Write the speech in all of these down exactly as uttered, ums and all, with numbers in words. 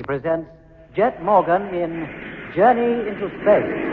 presents Jet Morgan in Journey into Space.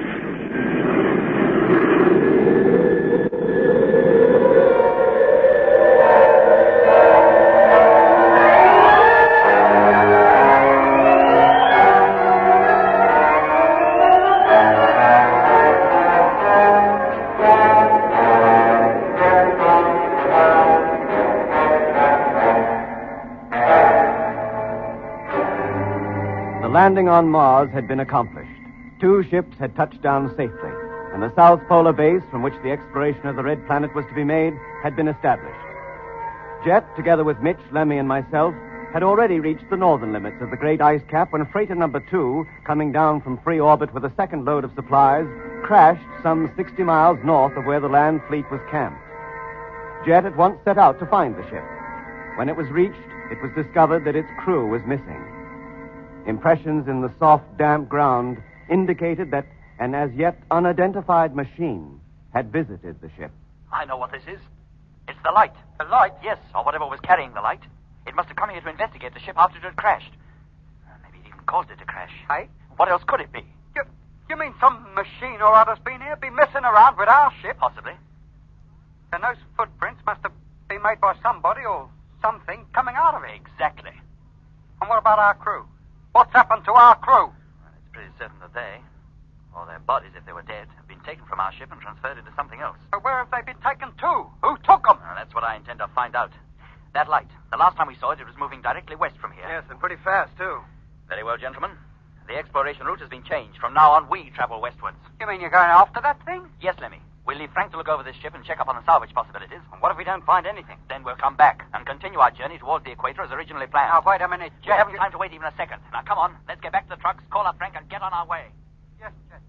The landing on Mars had been accomplished. Two ships had touched down safely, and the South Polar Base from which the exploration of the Red Planet was to be made had been established. Jet, together with Mitch, Lemmy, and myself, had already reached the northern limits of the great ice cap when freighter number two, coming down from free orbit with a second load of supplies, crashed some sixty miles north of where the land fleet was camped. Jet at once set out to find the ship. When it was reached, it was discovered that its crew was missing. Impressions in the soft, damp ground indicated that an as yet unidentified machine had visited the ship. I know what this is. It's the light. The light? Yes, or whatever was carrying the light. It must have come here to investigate the ship after it had crashed. Uh, maybe it even caused it to crash. Hey? What else could it be? You, you mean some machine or other's been here, been messing around with our ship? Possibly. Then those footprints must have been made by somebody or something coming out of it. Exactly. And what about our crew? What's happened to our crew? Well, it's pretty certain that they, or their bodies if they were dead, have been taken from our ship and transferred into something else. But where have they been taken to? Who took them? Well, that's what I intend to find out. That light, the last time we saw it, it was moving directly west from here. Yes, and pretty fast, too. Very well, gentlemen. The exploration route has been changed. From now on, we travel westwards. You mean you're going after that thing? Yes, Lemmy. We'll leave Frank to look over this ship and check up on the salvage possibilities. And what if we don't find anything? Then we'll come back and continue our journey towards the equator as originally planned. Now, wait a minute, We Jet. haven't you... time to wait even a second. Now, come on. Let's get back to the trucks, call up Frank, and get on our way. Yes, Jet.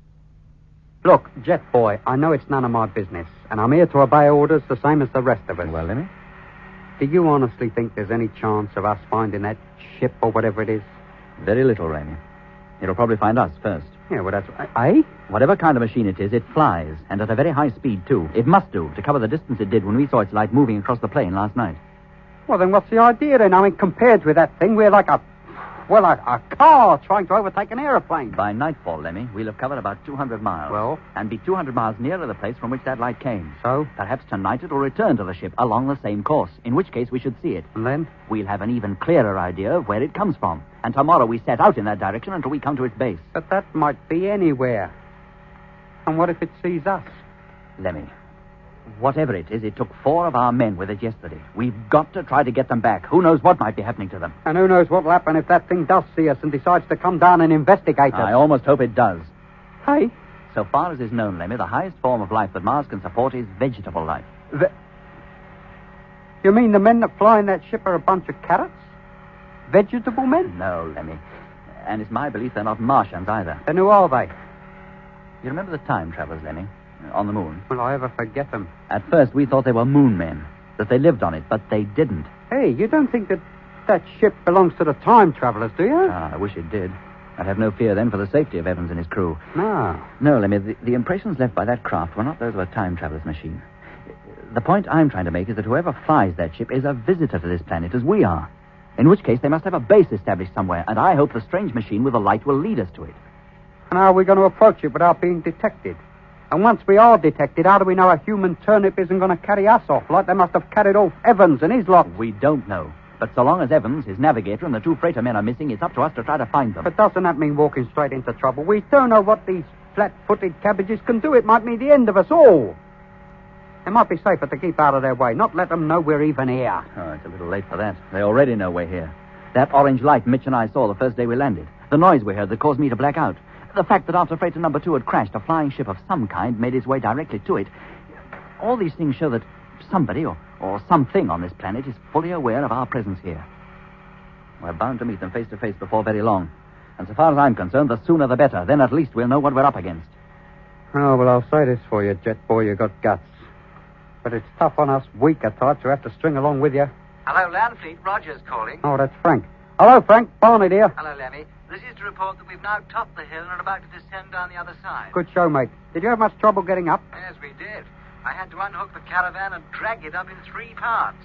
Look, Jet Boy, I know it's none of my business, and I'm here to obey orders the same as the rest of us. Well, Lemmy? Do you honestly think there's any chance of us finding that ship or whatever it is? Very little, Lemmy. It'll probably find us first. Yeah, well, that's... Eh? Whatever kind of machine it is, it flies, and at a very high speed, too. It must do, to cover the distance it did when we saw its light moving across the plain last night. Well, then what's the idea, then? I mean, compared with that thing, we're like a... Well, a, a car trying to overtake an aeroplane. By nightfall, Lemmy, we'll have covered about two hundred miles. Well? And be two hundred miles nearer the place from which that light came. So? Perhaps tonight it'll return to the ship along the same course, in which case we should see it. And then? We'll have an even clearer idea of where it comes from. And tomorrow we set out in that direction until we come to its base. But that might be anywhere. And what if it sees us? Lemmy, whatever it is, it took four of our men with it yesterday. We've got to try to get them back. Who knows what might be happening to them? And who knows what will happen if that thing does see us and decides to come down and investigate us. I almost hope it does. Hey? So far as is known, Lemmy, the highest form of life that Mars can support is vegetable life. Ve- you mean the men that fly in that ship are a bunch of carrots? Vegetable men? No, Lemmy. And it's my belief they're not Martians either. Then who are they? You remember the time travelers, Lemmy? On the moon. Will I ever forget them? At first, we thought they were moon men, that they lived on it, but they didn't. Hey, you don't think that that ship belongs to the time travelers, do you? Ah, I wish it did. I'd have no fear then for the safety of Evans and his crew. No. No, Lemmy, the, the impressions left by that craft were not those of a time traveler's machine. The point I'm trying to make is that whoever flies that ship is a visitor to this planet, as we are. In which case, they must have a base established somewhere, and I hope the strange machine with the light will lead us to it. And how are we going to approach it without being detected? And once we are detected, how do we know a human turnip isn't going to carry us off like they must have carried off Evans and his lot? We don't know. But so long as Evans, his navigator, and the two freighter men are missing, it's up to us to try to find them. But doesn't that mean walking straight into trouble? We don't know what these flat-footed cabbages can do. It might mean the end of us all. It might be safer to keep out of their way, not let them know we're even here. Oh, it's a little late for that. They already know we're here. That orange light Mitch and I saw the first day we landed. The noise we heard that caused me to black out. The fact that after freighter number two had crashed, a flying ship of some kind made its way directly to it. All these things show that somebody or, or something on this planet is fully aware of our presence here. We're bound to meet them face to face before very long. And so far as I'm concerned, the sooner the better. Then at least we'll know what we're up against. Oh, well, I'll say this for you, Jet Boy, you got guts. But it's tough on us weaker types who have to string along with you. Hello, Landfleet. Rogers calling. Oh, that's Frank. Hello, Frank. Barney, dear. Hello, Lemmy. This is to report that we've now topped the hill and are about to descend down the other side. Good show, mate. Did you have much trouble getting up? Yes, we did. I had to unhook the caravan and drag it up in three parts.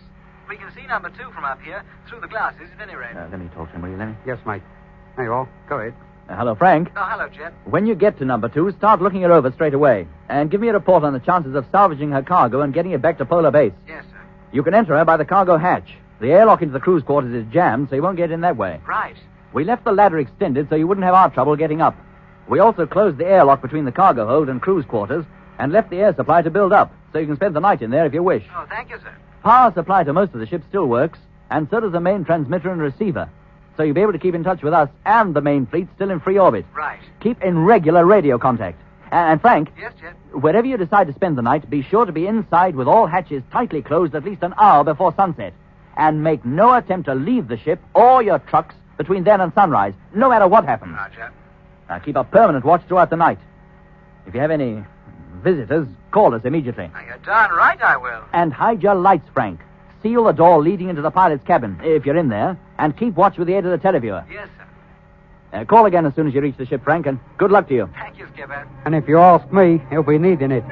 We can see number two from up here, through the glasses at any rate. Uh, let me talk to him, will you, Lemmy? Yes, mate. There you are. Go ahead. Uh, hello, Frank. Oh, hello, Jet. When you get to number two, start looking her over straight away. And give me a report on the chances of salvaging her cargo and getting it back to Polar Base. Yes, sir. You can enter her by the cargo hatch. The airlock into the crew's quarters is jammed, so you won't get in that way. Right. We left the ladder extended so you wouldn't have our trouble getting up. We also closed the airlock between the cargo hold and crew's quarters and left the air supply to build up, so you can spend the night in there if you wish. Oh, thank you, sir. Power supply to most of the ship still works, and so does the main transmitter and receiver. So you'll be able to keep in touch with us and the main fleet still in free orbit. Right. Keep in regular radio contact. And, and Frank, Yes, Jet. wherever you decide to spend the night, be sure to be inside with all hatches tightly closed at least an hour before sunset. And make no attempt to leave the ship or your trucks between then and sunrise, no matter what happens. Roger. Now, keep a permanent watch throughout the night. If you have any visitors, call us immediately. Now, you're darn right I will. And hide your lights, Frank. Seal the door leading into the pilot's cabin, if you're in there, and keep watch with the aid of the televiewer. Yes, sir. Uh, call again as soon as you reach the ship, Frank, and good luck to you. Thank you, Skipper. And if you ask me, he'll be needing it.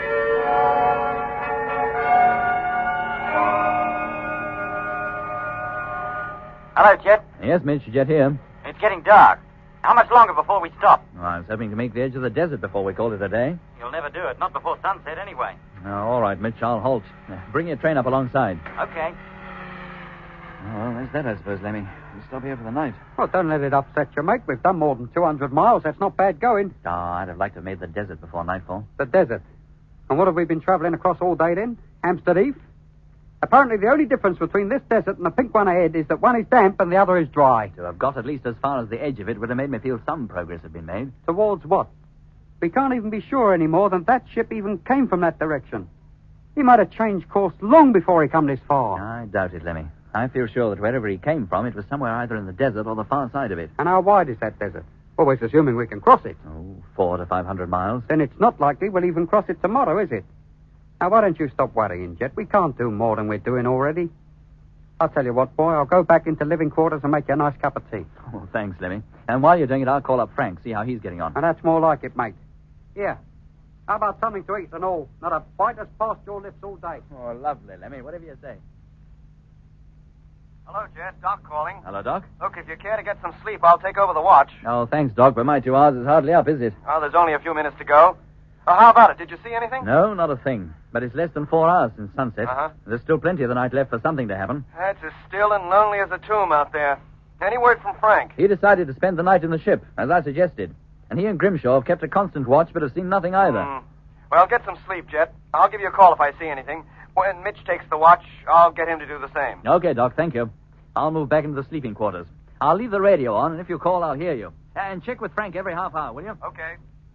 Hello, Jet. Yes, Mitch, Jet here. It's getting dark. How much longer before we stop? Oh, I was hoping to make the edge of the desert before we called it a day. You'll never do it. Not before sunset, anyway. Oh, all right, Mitch, I'll halt. Uh, bring your train up alongside. Okay. Oh, well, there's that, I suppose, Lemmy. We'll stop here for the night. Well, don't let it upset you, mate. We've done more than two hundred miles. That's not bad going. Oh, I'd have liked to have made the desert before nightfall. The desert. And what have we been travelling across all day then? Hampstead Heath? Apparently the only difference between this desert and the pink one ahead is that one is damp and the other is dry. To have got at least as far as the edge of it would have made me feel some progress had been made. Towards what? We can't even be sure anymore that that ship even came from that direction. He might have changed course long before he come this far. I doubt it, Lemmy. I feel sure that wherever he came from, it was somewhere either in the desert or the far side of it. And how wide is that desert? Always assuming we can cross it. Oh, four to five hundred miles. Then it's not likely we'll even cross it tomorrow, is it? Now, why don't you stop worrying, Jet? We can't do more than we're doing already. I'll tell you what, boy. I'll go back into living quarters and make you a nice cup of tea. Oh, thanks, Lemmy. And while you're doing it, I'll call up Frank, see how he's getting on. And that's more like it, mate. Here. How about something to eat and all? Not a bite has passed your lips all day. Oh, lovely, Lemmy. Whatever you say. Hello, Jet. Doc calling. Hello, Doc. Look, if you care to get some sleep, I'll take over the watch. Oh, thanks, Doc, but my two hours is hardly up, is it? Oh, there's only a few minutes to go. Oh, how about it? Did you see anything? No, not a thing. But it's less than four hours since sunset. Uh-huh. There's still plenty of the night left for something to happen. It's as still and lonely as a tomb out there. Any word from Frank? He decided to spend the night in the ship, as I suggested. And he and Grimshaw have kept a constant watch, but have seen nothing either. Hmm. Well, get some sleep, Jet. I'll give you a call if I see anything. When Mitch takes the watch, I'll get him to do the same. Okay, Doc, thank you. I'll move back into the sleeping quarters. I'll leave the radio on, and if you call, I'll hear you. And check with Frank every half hour, will you? Okay.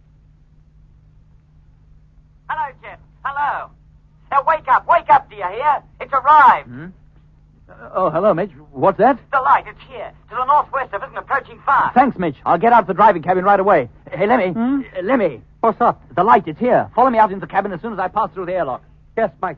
Hello, Jet. Hello. Now, wake up. Wake up, do you hear? It's arrived. Hmm? Uh, oh, hello, Mitch. What's that? The light, it's here. To the northwest of us and approaching fast. Thanks, Mitch. I'll get out the driving cabin right away. Hey, Lemmy. Hmm? Uh, Lemmy. What's up? The light, it's here. Follow me out into the cabin as soon as I pass through the airlock. Yes, mate.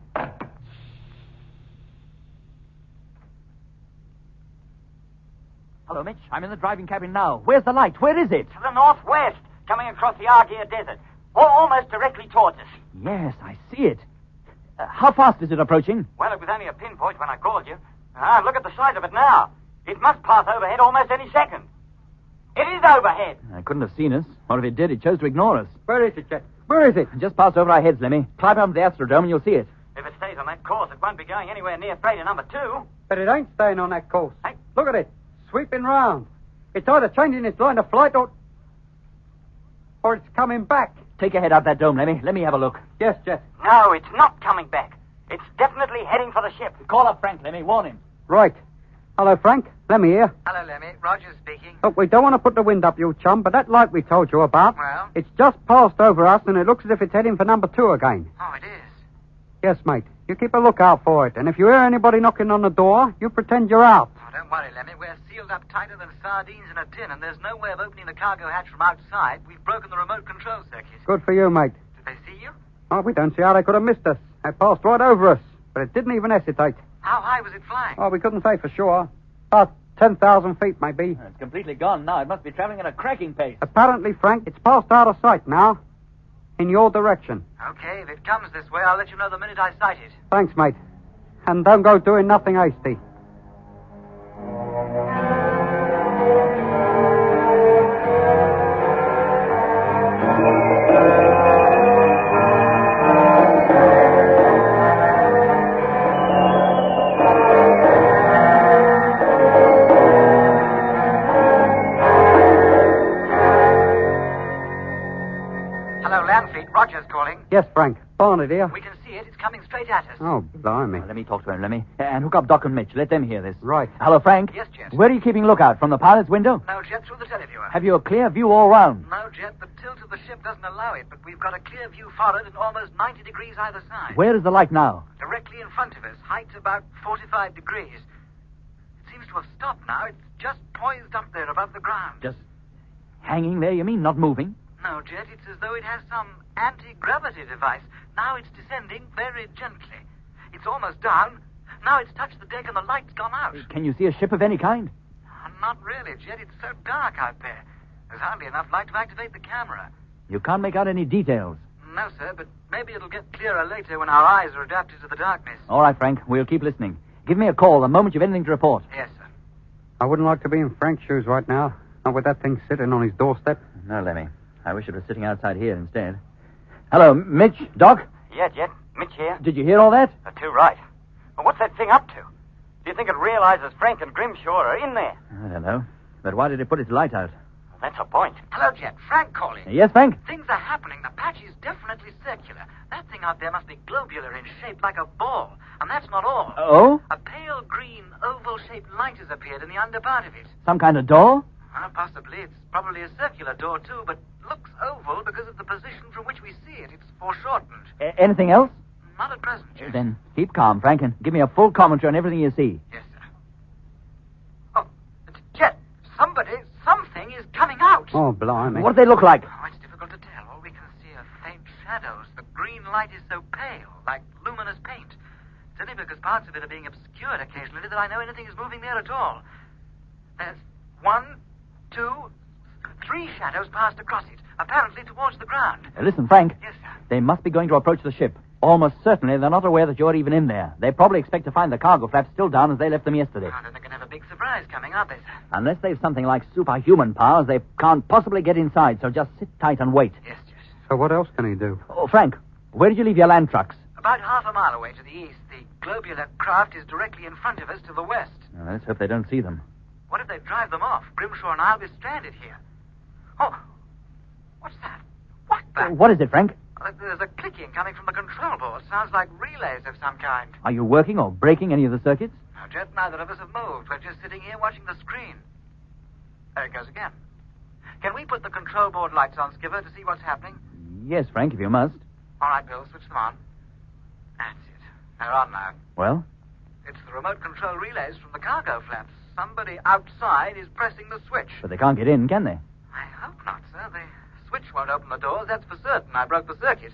Hello, Mitch. I'm in the driving cabin now. Where's the light? Where is it? To the northwest, coming across the Argier Desert. Al- almost directly towards us. Yes, I see it. Uh, how fast is it approaching? Well, it was only a pinpoint when I called you. Ah, look at the size of it now. It must pass overhead almost any second. It is overhead. I couldn't have seen us. Or if it did, it chose to ignore us. Where is it, Jet? Where is it? Just passed over our heads, Lemmy. Climb up to the Astrodome and you'll see it. If it stays on that course, it won't be going anywhere near freighter number two. But it ain't staying on that course. Hey. Look at it. Sweeping round. It's either changing its line of flight or... or it's coming back. Take your head out that dome, Lemmy. Let me have a look. Yes, Jet. No, it's not coming back. It's definitely heading for the ship. Call up Frank, Lemmy. Warn him. Right. Hello, Frank. Let me hear. Hello, Lemmy. Rogers speaking. Look, we don't want to put the wind up, you chum, but that light we told you about, Well? it's just passed over us, and it looks as if it's heading for number two again. Oh, it is. Yes, mate. You keep a lookout for it, and if you hear anybody knocking on the door, you pretend you're out. Oh, don't worry, Lemmy. We're sealed up tighter than sardines in a tin, and there's no way of opening the cargo hatch from outside. We've broken the remote control circuit. Good for you, mate. Did they see you? Oh, we don't see how they could have missed us. They passed right over us, but it didn't even hesitate. How high was it flying? Oh, we couldn't say for sure. About ten thousand feet, maybe. It's completely gone now. It must be traveling at a cracking pace. Apparently, Frank, it's passed out of sight now. In your direction. Okay, if it comes this way, I'll let you know the minute I sight it. Thanks, mate. And don't go doing nothing hasty. Hello, Landfleet. Rogers calling. Yes, Frank. Barney, dear. We can see it. It's coming straight at us. Oh, blimey. Let me talk to him, let me. And hook up Doc and Mitch. Let them hear this. Right. Hello, Frank? Yes, Jet. Where are you keeping lookout? From the pilot's window? No, Jet, through the televiewer. Have you a clear view all round? No, Jet, the tilt of the ship doesn't allow it, but we've got a clear view forward and almost ninety degrees either side. Where is the light now? Directly in front of us, height about forty-five degrees. It seems to have stopped now. It's just poised up there above the ground. Just hanging there, you mean? Not moving? No, Jet, it's as though it has some anti-gravity device. Now it's descending very gently. It's almost down. Now it's touched the deck and the light's gone out. Can you see a ship of any kind? Uh, Not really, Jet. It's so dark out there. There's hardly enough light to activate the camera. You can't make out any details. No, sir, but maybe it'll get clearer later when our eyes are adapted to the darkness. All right, Frank. We'll keep listening. Give me a call the moment you've anything to report. Yes, sir. I wouldn't like to be in Frank's shoes right now. Not with that thing sitting on his doorstep. No, Lemmy. I wish it was sitting outside here instead. Hello, Mitch, Doc. Yeah, Jet. Mitch here. Did you hear all that? Uh, too right. Well, what's that thing up to? Do you think it realizes Frank and Grimshaw are in there? I don't know. But why did it put its light out? Well, that's a point. Hello, Jet. Frank calling. Yes, Frank? Things are happening. The patch is definitely circular. That thing out there must be globular in shape, like a ball. And that's not all. Oh? A pale green, oval-shaped light has appeared in the underpart of it. Some kind of door? Well, possibly. It's probably a circular door, too, but looks oval because of the position from which we see it. It's foreshortened. A- anything else? Not at present, Jet. Then keep calm, Frank, and give me a full commentary on everything you see. Yes, sir. Oh, it's Jet. Somebody, something is coming out. Oh, blimey. What do they look like? Oh, it's difficult to tell. All we can see are faint shadows. The green light is so pale, like luminous paint. It's only because parts of it are being obscured occasionally that I know anything is moving there at all. There's one, two, three shadows passed across it, apparently towards the ground. Uh, listen, Frank. Yes, sir. They must be going to approach the ship. Almost certainly they're not aware that you're even in there. They probably expect to find the cargo flaps still down as they left them yesterday. Oh, then they're going to have a big surprise coming, aren't they, sir? Unless they've something like superhuman powers, they can't possibly get inside, so just sit tight and wait. Yes, yes. So what else can he do? Oh, Frank, where did you leave your land trucks? About half a mile away to the east, the globular craft is directly in front of us to the west. Well, let's hope they don't see them. What if they drive them off? Grimshaw and I'll be stranded here. Oh, what's that? What the? Uh, what is it, Frank? Uh, There's a clicking coming from the control board. Sounds like relays of some kind. Are you working or breaking any of the circuits? No, Jet, neither of us have moved. We're just sitting here watching the screen. There it goes again. Can we put the control board lights on, Skipper, to see what's happening? Yes, Frank, if you must. All right, Bill, switch them on. That's it. They're on now. Well? It's the remote control relays from the cargo flaps. Somebody outside is pressing the switch. But they can't get in, can they? I hope not, sir. The switch won't open the doors, that's for certain. I broke the circuit.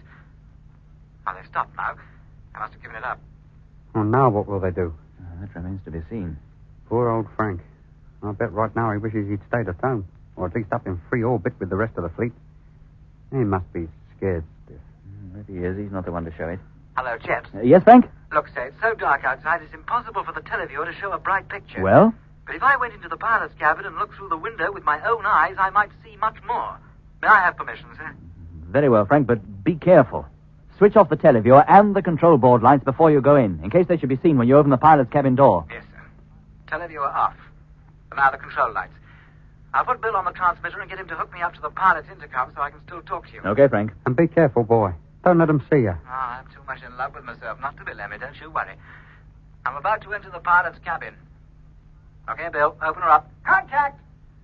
Oh, they've stopped now. I must have given it up. Well, now what will they do? Uh, that remains to be seen. Poor old Frank. I bet right now he wishes he'd stayed at home. Or at least up in free orbit with the rest of the fleet. He must be scared stiff. If he is, he's not the one to show it. Hello, Jet. Uh, yes, Frank? Look, sir, it's so dark outside, it's impossible for the televiewer to show a bright picture. Well? But if I went into the pilot's cabin and looked through the window with my own eyes, I might see much more. May I have permission, sir? Very well, Frank, but be careful. Switch off the televiewer and the control board lights before you go in, in case they should be seen when you open the pilot's cabin door. Yes, sir. Televiewer off. And now the control lights. I'll put Bill on the transmitter and get him to hook me up to the pilot's intercom so I can still talk to you. Okay, Frank. And be careful, boy. Don't let them see you. Oh, I'm too much in love with myself not to be, Lemmy. Don't you worry. I'm about to enter the pilot's cabin. Okay, Bill, open her up. Contact!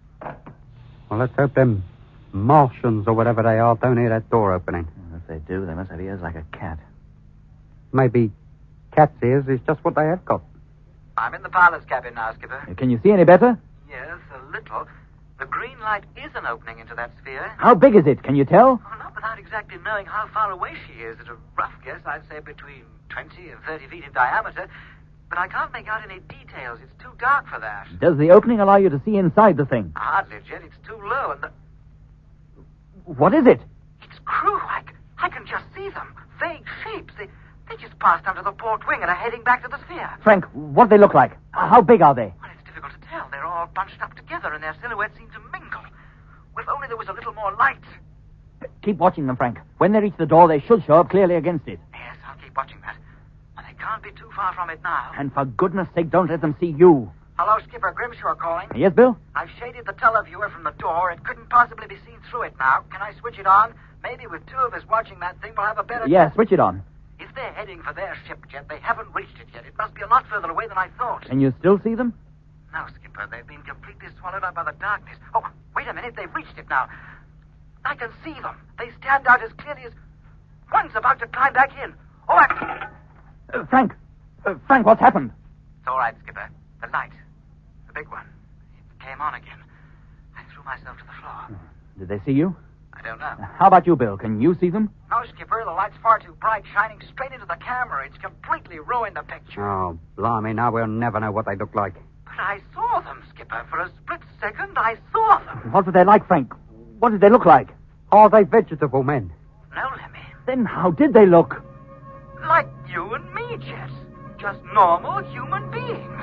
Well, let's hope them Martians or whatever they are don't hear that door opening. Well, if they do, they must have ears like a cat. Maybe cat's ears is just what they have got. I'm in the pilot's cabin now, Skipper. Uh, Can you see any better? Yes, a little. The green light is an opening into that sphere. How big is it? Can you tell? Oh, not without exactly knowing how far away she is. At a rough guess, I'd say between twenty and thirty feet in diameter. But I can't make out any details. It's too dark for that. Does the opening allow you to see inside the thing? Hardly, Jet. It's too low. And the... What is it? It's crew. I, c- I can just see them. Vague shapes. They, They just passed under the port wing and are heading back to the sphere. Frank, what do they look like? How big are they? Well, it's difficult to tell. They're all bunched up together and their silhouettes seem to mingle. Well, if only there was a little more light. Keep watching them, Frank. When they reach the door, they should show up clearly against it. Yes, I'll keep watching that. Well, they can't be too far from it now. And for goodness sake, don't let them see you. Hello, Skipper Grimshaw calling. Yes, Bill? I've shaded the televiewer from the door. It couldn't possibly be seen through it now. Can I switch it on? Maybe with two of us watching that thing, we'll have a better... Yeah, switch it on. If they're heading for their ship jet, they haven't reached it yet. It must be a lot further away than I thought. Can you still see them? No, Skipper. They've been completely swallowed up by the darkness. Oh, wait a minute. They've reached it now. I can see them. They stand out as clearly as... One's about to climb back in. Oh, I... Uh, Frank. Uh, Frank, what's happened? It's all right, Skipper. The light. The big one. It came on again. I threw myself to the floor. Did they see you? I don't know. How about you, Bill? Can you see them? No, Skipper. The light's far too bright, shining straight into the camera. It's completely ruined the picture. Oh, blimey, now we'll never know what they look like. But I saw them, Skipper. For a split second, I saw them. What were they like, Frank? What did they look like? Are they vegetable men? No, Lemmy. Then how did they look? Like you and me, Jet. Just normal human beings.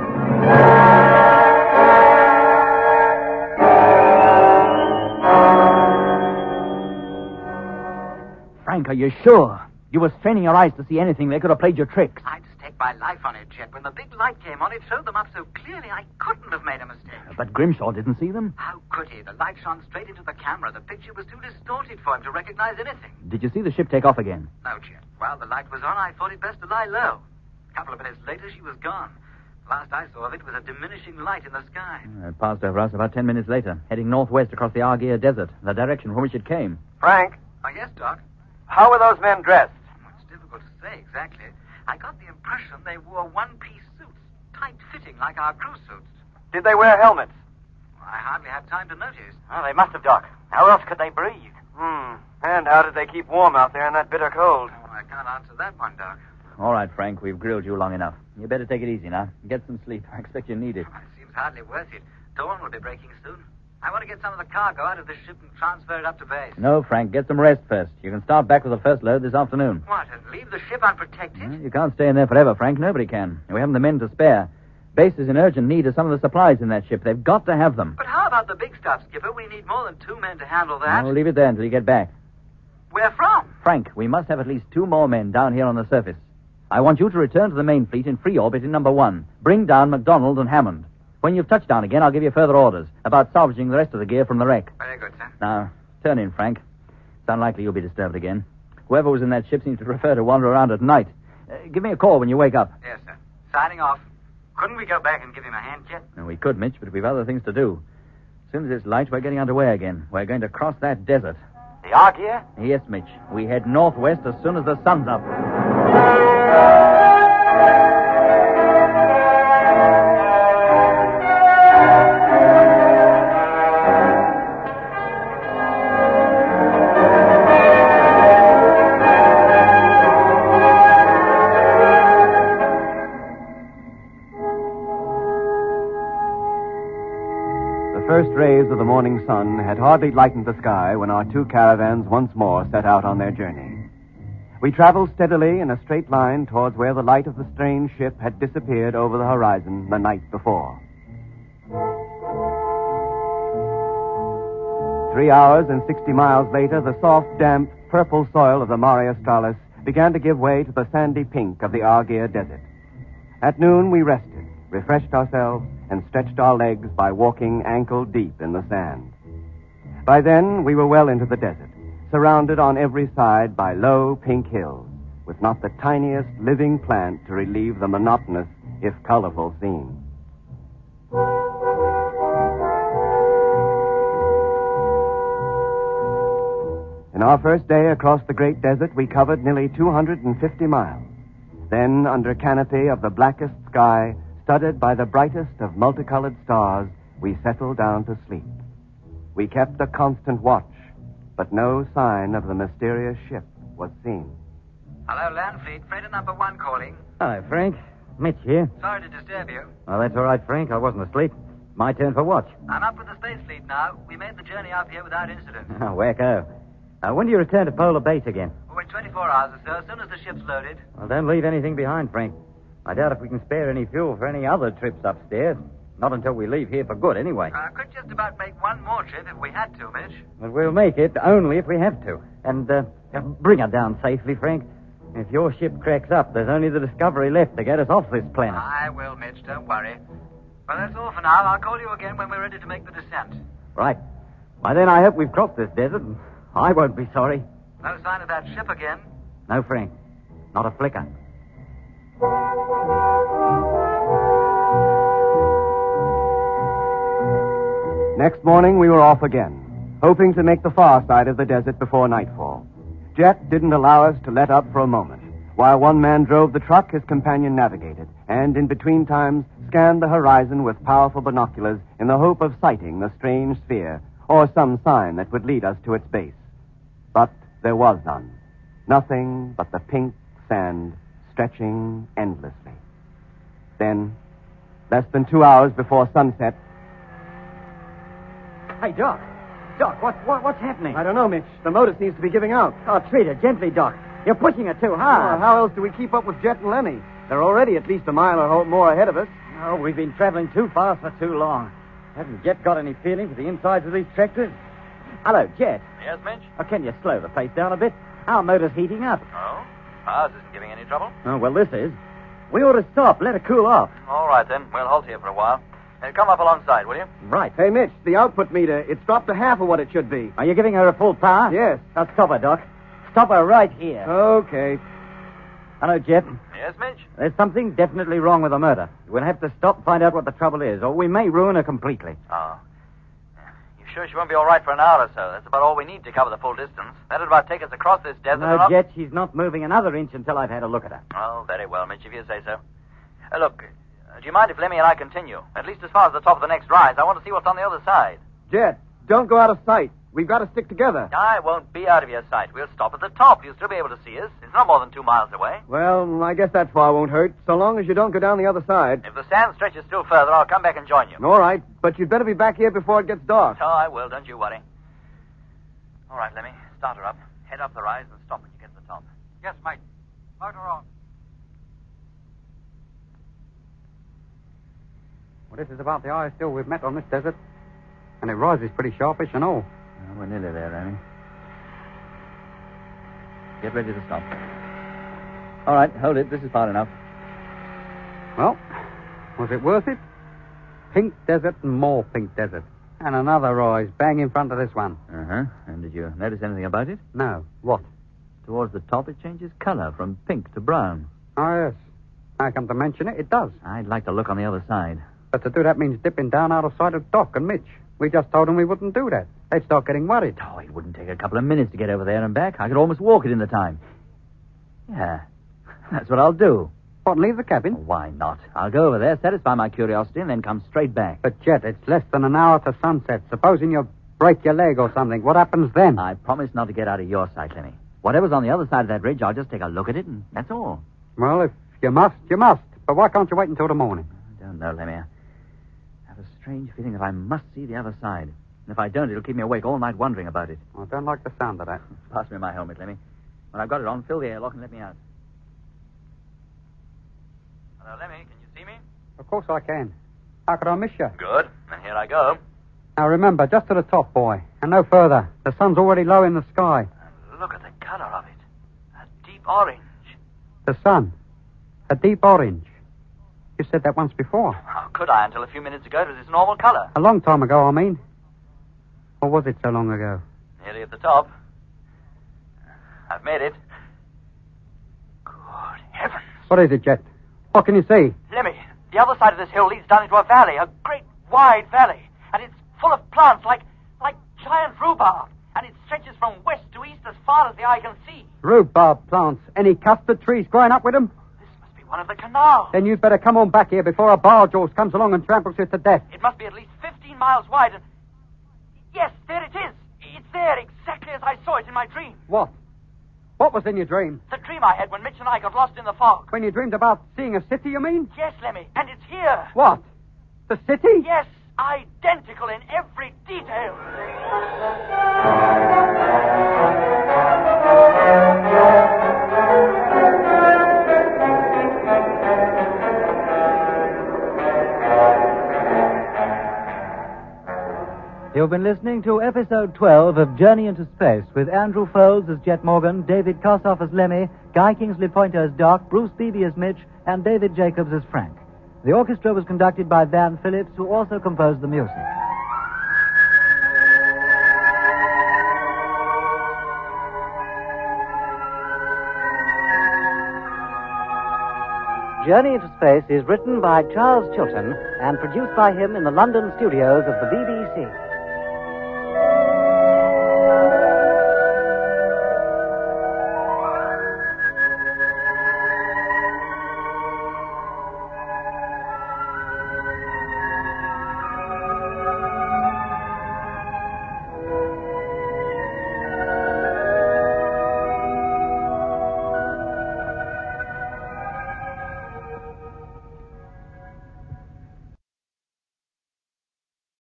Frank, are you sure? You were straining your eyes to see anything. They could have played your tricks. I'd stake my life on it, Jet. When the big light came on, it showed them up so clearly I couldn't have made a mistake. But Grimshaw didn't see them. How could he? The light shone straight into the camera. The picture was too distorted for him to recognize anything. Did you see the ship take off again? No, Jet. While the light was on, I thought it best to lie low. A couple of minutes later, she was gone. Last I saw of it was a diminishing light in the sky. It passed over us about ten minutes later, heading northwest across the Argier Desert, the direction from which it came. Frank, Oh, yes, Doc. how were those men dressed? Well, it's difficult to say exactly. I got the impression they wore one-piece suits, tight-fitting like our crew suits. Did they wear helmets? Well, I hardly had time to notice. Oh, they must have, Doc. How else could they breathe? Hmm. And how did they keep warm out there in that bitter cold? Oh, I can't answer that one, Doc. All right, Frank, we've grilled you long enough. You better take it easy now. Get some sleep. I expect you need it. Well, it seems hardly worth it. Dawn will be breaking soon. I want to get some of the cargo out of this ship and transfer it up to base. No, Frank, get some rest first. You can start back with the first load this afternoon. What, and leave the ship unprotected? Well, you can't stay in there forever, Frank. Nobody can. We haven't the men to spare. Base is in urgent need of some of the supplies in that ship. They've got to have them. But how about the big stuff, Skipper? We need more than two men to handle that. I'll leave it there until you get back. Where from? Frank, we must have at least two more men down here on the surface. I want you to return to the main fleet in free orbit in number one. Bring down MacDonald and Hammond. When you've touched down again, I'll give you further orders about salvaging the rest of the gear from the wreck. Very good, sir. Now, turn in, Frank. It's unlikely you'll be disturbed again. Whoever was in that ship seems to prefer to wander around at night. Uh, give me a call when you wake up. Yes, sir. Signing off. Couldn't we go back and give him a hand, Jet? And we could, Mitch, but we've other things to do. As soon as it's light, we're getting underway again. We're going to cross that desert. The Argier? Yes, Mitch. We head northwest as soon as the sun's up. The first rays of the morning sun had hardly lightened the sky when our two caravans once more set out on their journey. We traveled steadily in a straight line towards where the light of the strange ship had disappeared over the horizon the night before. Three hours and sixty miles later, the soft, damp, purple soil of the Mare Australis began to give way to the sandy pink of the Argier Desert. At noon, we rested, refreshed ourselves, and stretched our legs by walking ankle deep in the sand. By then, we were well into the desert, surrounded on every side by low pink hills, with not the tiniest living plant to relieve the monotonous, if colorful, scene. In our first day across the great desert, we covered nearly two hundred fifty miles. Then, under canopy of the blackest sky, studded by the brightest of multicolored stars, we settled down to sleep. We kept a constant watch, but no sign of the mysterious ship was seen. Hello, Landfleet. Freighter number one calling. Hi, Frank. Mitch here. Sorry to disturb you. Oh, that's all right, Frank. I wasn't asleep. My turn for watch. I'm up with the Space Fleet now. We made the journey up here without incident. Oh, wacko. Uh, when do you return to Polar Base again? Oh, in twenty-four hours or so, as soon as the ship's loaded. Well, don't leave anything behind, Frank. I doubt if we can spare any fuel for any other trips upstairs. Not until we leave here for good, anyway. I could just about make one more trip if we had to, Mitch. But we'll make it only if we have to. And uh, bring her down safely, Frank. If your ship cracks up, there's only the Discovery left to get us off this planet. I will, Mitch. Don't worry. Well, that's all for now. I'll call you again when we're ready to make the descent. Right. By then, I hope we've crossed this desert, and I won't be sorry. No sign of that ship again? No, Frank. Not a flicker. Next morning, we were off again, hoping to make the far side of the desert before nightfall. Jet didn't allow us to let up for a moment. While one man drove the truck, his companion navigated, and in between times scanned the horizon with powerful binoculars in the hope of sighting the strange sphere or some sign that would lead us to its base. But there was none. Nothing but the pink sand stretching endlessly. Then, less than two hours before sunset... Hey, Doc. Doc, what, what, what's happening? I don't know, Mitch. The motor seems to be giving out. Oh, treat her gently, Doc. You're pushing it too hard. Oh, how else do we keep up with Jet and Lemmy? They're already at least a mile or more ahead of us. Oh, we've been traveling too fast for too long. Hasn't Jet got any feeling for the insides of these tractors? Hello, Jet. Yes, Mitch? Oh, can you slow the pace down a bit? Our motor's heating up. Oh? Ours isn't giving any trouble? Oh, well, this is. We ought to stop. Let her cool off. All right, then. We'll halt here for a while. Uh, come up alongside, will you? Right. Hey, Mitch, the output meter, it's dropped to half of what it should be. Are you giving her a full power? Yes. Now, stop her, Doc. Stop her right here. Okay. Hello, Jet. Yes, Mitch? There's something definitely wrong with the motor. We'll have to stop and find out what the trouble is, or we may ruin her completely. Oh. You sure she won't be all right for an hour or so? That's about all we need to cover the full distance. That'll about take us across this desert. No, and Jet, she's not moving another inch until I've had a look at her. Oh, very well, Mitch, if you say so. Uh, look, uh, do you mind if Lemmy and I continue? At least as far as the top of the next rise. I want to see what's on the other side. Jet, don't go out of sight. We've got to stick together. I won't be out of your sight. We'll stop at the top. You'll still be able to see us. It's not more than two miles away. Well, I guess that far won't hurt, so long as you don't go down the other side. If the sand stretches still further, I'll come back and join you. All right, but you'd better be back here before it gets dark. Oh, I will. Don't you worry. All right, Lemmy. Start her up. Head up the rise and stop when you get to the top. Yes, mate. Motor on. Well, this is about the highest hill we've met on this desert. And it rises pretty sharpish and all. Oh, we're nearly there, Annie. Get ready to stop. All right, hold it. This is far enough. Well, was it worth it? Pink desert and more pink desert. And another rise bang in front of this one. Uh-huh. And did you notice anything about it? No. What? Towards the top, it changes color from pink to brown. Oh, yes. I come to mention it, it does. I'd like to look on the other side. But to do that means dipping down out of sight of Doc and Mitch. We just told them we wouldn't do that. They'd start getting worried. Oh, it wouldn't take a couple of minutes to get over there and back. I could almost walk it in the time. Yeah, that's what I'll do. What, leave the cabin? Why not? I'll go over there, satisfy my curiosity, and then come straight back. But, Jet, it's less than an hour to sunset. Supposing you break your leg or something, what happens then? I promise not to get out of your sight, Lemmy. Whatever's on the other side of that ridge, I'll just take a look at it, and that's all. Well, if you must, you must. But why can't you wait until the morning? I don't know, Lemmy. I have a strange feeling that I must see the other side. And if I don't, it'll keep me awake all night wondering about it. I don't like the sound of that. Pass me my helmet, Lemmy. When I've got it on, fill the airlock and let me out. Hello, Lemmy. Can you see me? Of course I can. How could I miss you? Good. And here I go. Now remember, just to the top, boy, and no further. The sun's already low in the sky. And look at the color of it. A deep orange. The sun. A deep orange. You said that once before. How could I until a few minutes ago it was its normal color? A long time ago, I mean. Or was it so long ago? Nearly at the top. I've made it. Good heavens. What is it, Jet? What can you see? Lemmy, the other side of this hill leads down into a valley, a great wide valley. And it's full of plants like like giant rhubarb. And it stretches from west to east as far as the eye can see. Rhubarb plants. Any custard trees growing up with them? This must be one of the canals. Then you'd better come on back here before a barge horse comes along and tramples you to death. It must be at least fifteen miles wide and... Yes, there it is. It's there exactly as I saw it in my dream. What? What was in your dream? The dream I had when Mitch and I got lost in the fog. When you dreamed about seeing a city, you mean? Yes, Lemmy, and it's here. What? The city? Yes, identical in every detail. You've been listening to episode twelve of Journey into Space with Andrew Foles as Jet Morgan, David Kossoff as Lemmy, Guy Kingsley Pointer as Doc, Bruce Beebe as Mitch, and David Jacobs as Frank. The orchestra was conducted by Van Phillips, who also composed the music. Journey into Space is written by Charles Chilton and produced by him in the London studios of the B B C.